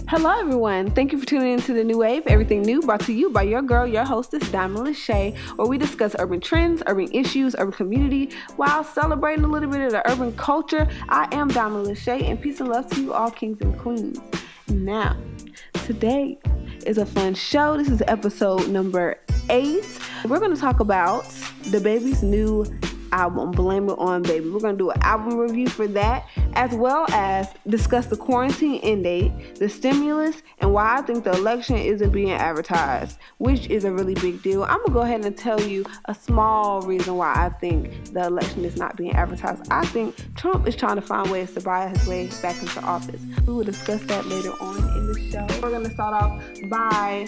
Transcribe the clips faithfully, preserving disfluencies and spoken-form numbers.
Hello, everyone. Thank you for tuning into The New Wave, everything new brought to you by your girl, your hostess, Diamond Lachey, where we discuss urban trends, urban issues, urban community, while celebrating a little bit of the urban culture. I am Diamond Lachey, and peace and love to you all kings and queens. Now, today is a fun show. This is episode number eight. We're going to talk about DaBaby's new album, Blame It On Baby. We're going to do an album review for that, as well as discuss the quarantine end date, the stimulus, and why I think the election isn't being advertised, which is a really big deal. I'm going to go ahead and tell you a small reason why I think the election is not being advertised. I think Trump is trying to find ways to buy his way back into office. We will discuss that later on in the show. We're going to start off by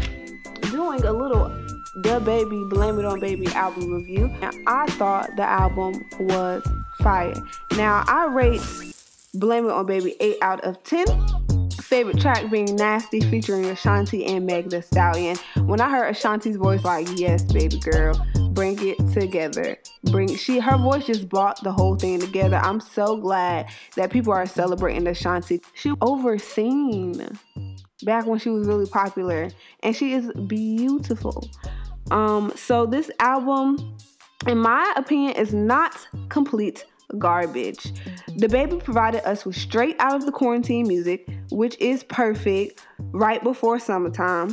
doing a little DaBaby Blame It On Baby album review. And I thought the album was fire. Now, I rate Blame It On Baby eight out of ten. Favorite track being Nasty featuring Ashanti and Meg Thee Stallion. When I heard Ashanti's voice, like, yes, baby girl, bring it together. Bring she her voice just brought the whole thing together. I'm so glad that people are celebrating Ashanti. She was overseen back when she was really popular, and she is beautiful. Um, so this album, in my opinion, is not complete garbage. DaBaby provided us with straight out of the quarantine music, which is perfect right before summertime.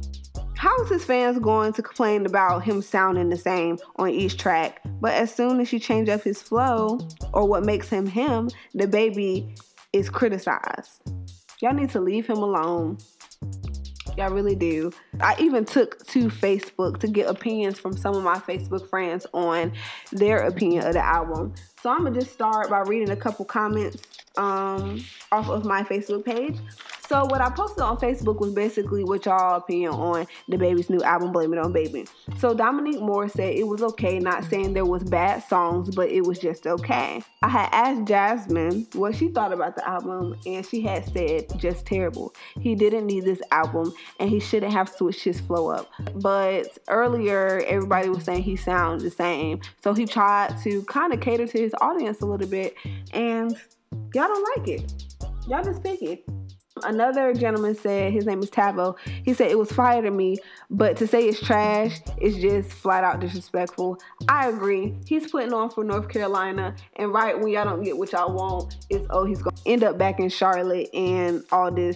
How is his fans going to complain about him sounding the same on each track? But as soon as you change up his flow, or what makes him him, DaBaby is criticized. Y'all need to leave him alone. Y'all really do. I even took to Facebook to get opinions from some of my Facebook friends on their opinion of the album. So I'm going to just start by reading a couple comments um, off of my Facebook page. So what I posted on Facebook was basically what y'all opinion on DaBaby's new album, Blame It On Baby. So Dominique Moore said it was okay, not saying there was bad songs, but it was just okay. I had asked Jasmine what she thought about the album, and she had said just terrible. He didn't need this album, and he shouldn't have switched his flow up. But earlier, everybody was saying he sounded the same. So he tried to kind of cater to his audience a little bit, and y'all don't like it. Y'all just pick it. Another gentleman said, his name is Tavo, he said it was fire to me, but to say it's trash is just flat out disrespectful. I agree. He's putting on for North Carolina, and right when y'all don't get what y'all want, it's, oh, he's going to end up back in Charlotte, and all this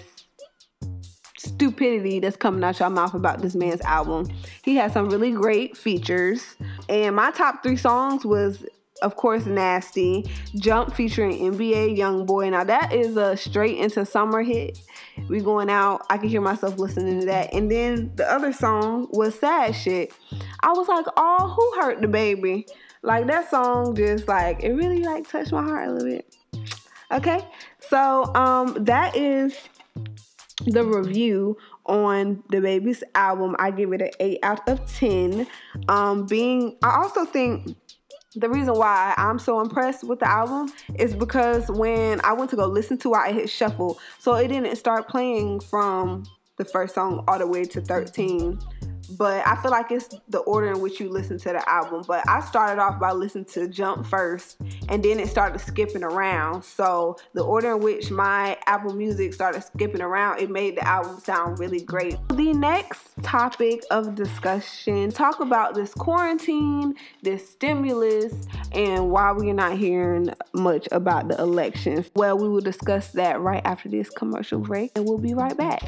stupidity that's coming out your mouth about this man's album. He has some really great features, and my top three songs was, of course, Nasty, Jump featuring N B A Youngboy. Now that is a straight into summer hit. We going out. I can hear myself listening to that. And then the other song was Sad Shit. I was like, oh, who hurt DaBaby? Like, that song just like, it really like touched my heart a little bit. Okay, so um, that is the review on DaBaby's album. I give it an eight out of ten. Um, being, I also think the reason why I'm so impressed with the album is because when I went to go listen to it, I hit shuffle. So it didn't start playing from the first song all the way to thirteen. But I feel like it's the order in which you listen to the album. But I started off by listening to Jump first, and then it started skipping around. So the order in which my Apple Music started skipping around, it made the album sound really great. The next topic of discussion, talk about this quarantine, this stimulus, and why we're not hearing much about the elections. Well, we will discuss that right after this commercial break, and we'll be right back.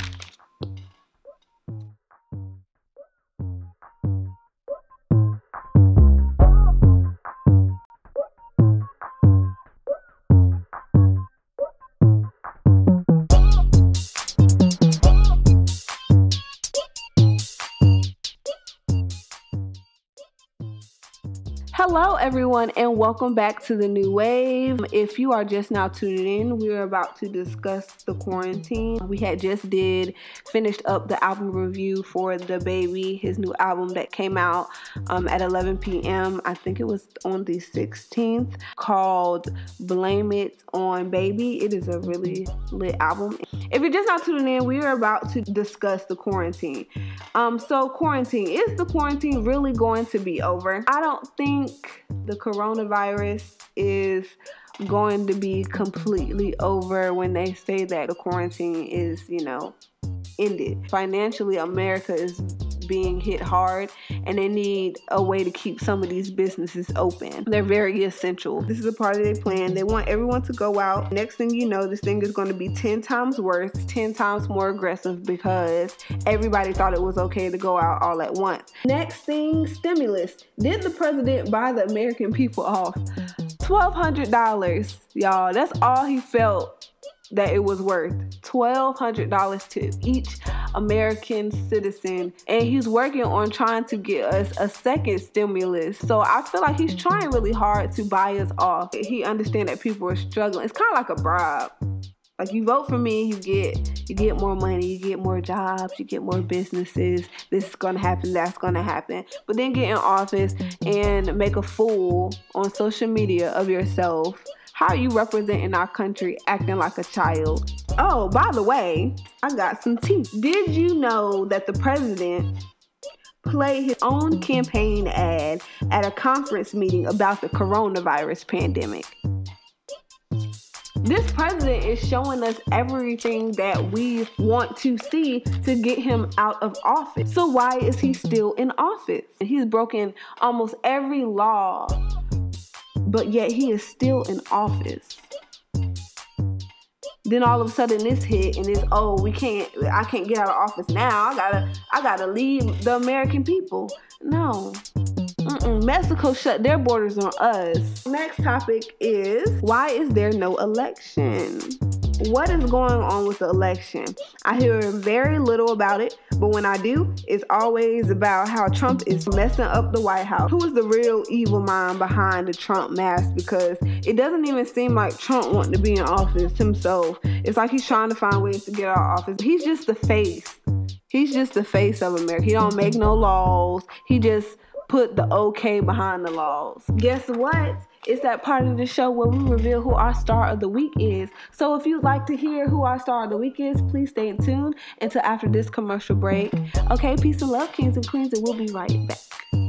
Hello everyone, and welcome back to The New Wave. If you are just now tuning in, we are about to discuss the quarantine. We had just did finished up the album review for DaBaby, his new album that came out um, at eleven p.m. I think it was on the sixteenth, called Blame It On Baby. It is a really lit album. If you're just now tuning in, we are about to discuss the quarantine. Um, so quarantine, is the quarantine really going to be over? I don't think the coronavirus is going to be completely over when they say that the quarantine is, you know, ended. Financially, America is being hit hard, and they need a way to keep some of these businesses open. They're very essential. This is a part of their plan. They want everyone to go out. Next thing you know, this thing is going to be ten times worse, ten times more aggressive, because everybody thought it was okay to go out all at once. Next thing, stimulus. Did the president buy the American people off? twelve hundred dollars, y'all. That's all he felt that it was worth. twelve hundred dollars to each American citizen. And he's working on trying to get us a second stimulus. So I feel like he's trying really hard to buy us off. He understands that people are struggling. It's kind of like a bribe. Like, you vote for me, you get you get more money, you get more jobs, you get more businesses. This is gonna happen, that's gonna happen. But then get in office and make a fool on social media of yourself. How are you representing our country acting like a child? Oh, by the way, I got some tea. Did you know that the president played his own campaign ad at a conference meeting about the coronavirus pandemic? This president is showing us everything that we want to see to get him out of office. So why is he still in office? He's broken almost every law, but yet he is still in office. Then all of a sudden this hit and it's, oh, we can't, I can't get out of office now. I gotta, I gotta leave the American people. No. Mm-mm. Mexico shut their borders on us. Next topic is, why is there no election? What is going on with the election? I hear very little about it, but when I do, it's always about how Trump is messing up the White House. Who is the real evil mind behind the Trump mask? Because it doesn't even seem like Trump wanting to be in office himself. It's like he's trying to find ways to get out of office. He's just the face. He's just the face of America. He don't make no laws. He just put the okay behind the laws. Guess what? It's that part of the show where we reveal who our star of the week is. So if you'd like to hear who our star of the week is, please stay tuned until after this commercial break. Okay, peace and love, kings and queens, and we'll be right back.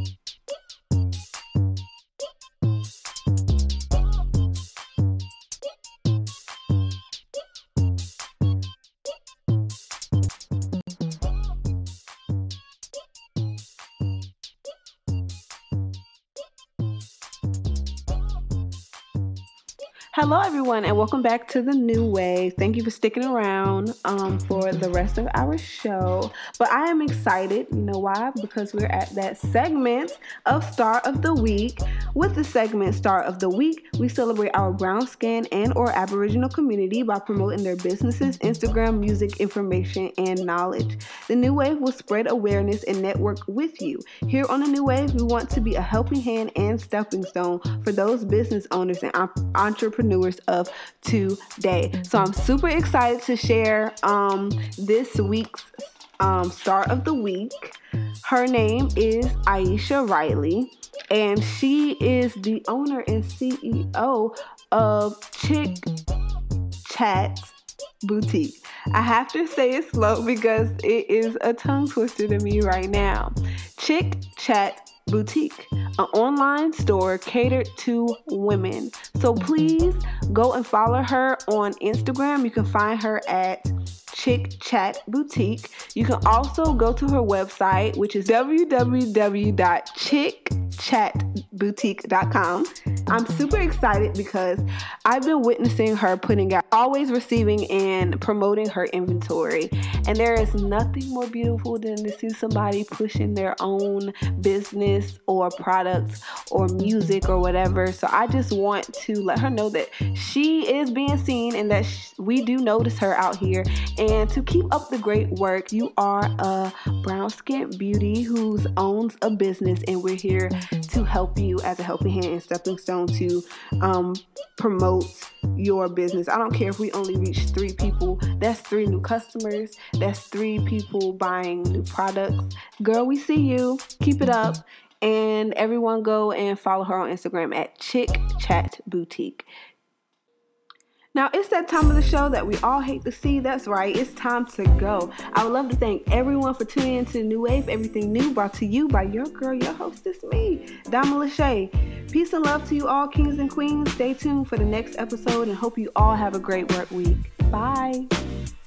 Hello, everyone, and welcome back to the New Wave. Thank you for sticking around um, for the rest of our show. But I am excited. You know why? Because we're at that segment of Star of the Week. With the segment Star of the Week, we celebrate our brown skin and or Aboriginal community by promoting their businesses, Instagram, music, information, and knowledge. The New Wave will spread awareness and network with you. Here on the New Wave, we want to be a helping hand and stepping stone for those business owners and entrepreneurs of today. So I'm super excited to share um, this week's um, Star of the Week. Her name is Aisha Riley, and she is the owner and C E O of Chick Chat Boutique. I have to say it slow because it is a tongue twister to me right now. Chick Chat Boutique, an online store catered to women. So please go and follow her on Instagram. You can find her at Chick Chat Boutique. You can also go to her website, which is w w w dot chick chat boutique dot com. I'm super excited because I've been witnessing her putting out, always receiving and promoting her inventory. And there is nothing more beautiful than to see somebody pushing their own business or products or music or whatever. So I just want to let her know that she is being seen and that sh- we do notice her out here. And to keep up the great work, you are a brown skinned beauty who owns a business, and we're here to help you as a helping hand and stepping stone to um, promote your business. I don't care if we only reach three people. That's three new customers. That's three people buying new products. Girl, we see you. Keep it up. And everyone go and follow her on Instagram at Chick Chat Boutique. Now, it's that time of the show that we all hate to see. That's right. It's time to go. I would love to thank everyone for tuning into the New Wave, Everything New, brought to you by your girl, your hostess, me, Dama Lachey. Peace and love to you all, kings and queens. Stay tuned for the next episode and hope you all have a great work week. Bye.